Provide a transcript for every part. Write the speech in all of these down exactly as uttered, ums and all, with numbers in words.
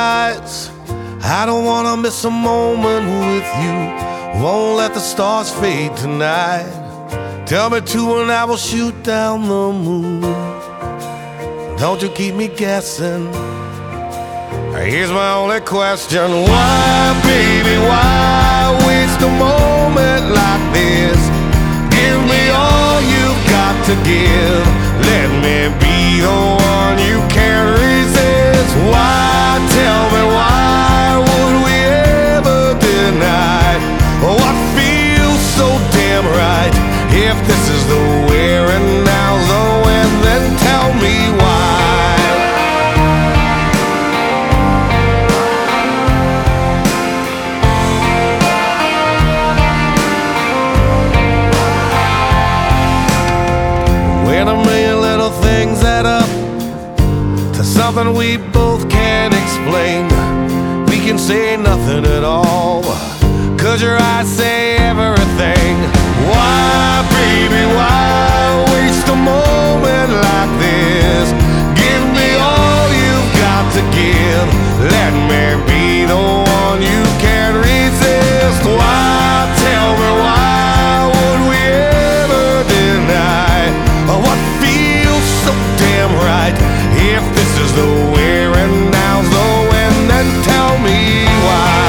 lights. I don't wanna miss a moment with you. Won't let the stars fade tonight. Tell me to and I will shoot down the moon. Don't you keep me guessing. Here's my only question. Why, baby, why waste a moment like this? Give me all you've got to give. Let me be the one you can't resist. Why, tell me why would we ever deny what feels so damn right? If this is the where and now's the when, then tell me why. When a million little things add up to something we both can't explain, we can say nothing at all, 'cause your eyes say everything. Why, baby, why waste a moment like this? Give me all you've got to give. Let me be the one you can't resist. Why, tell me why would we ever deny what feels so damn right? If this is the where and now's the when, then tell me why.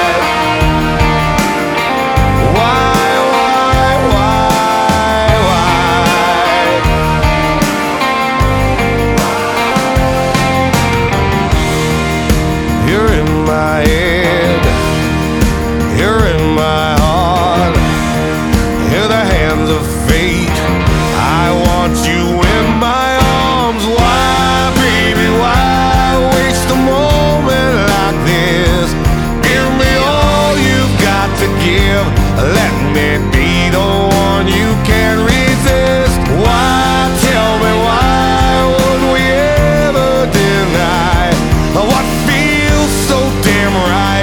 Let me be the one you can't resist. Why, tell me why would we ever deny what feels so damn right?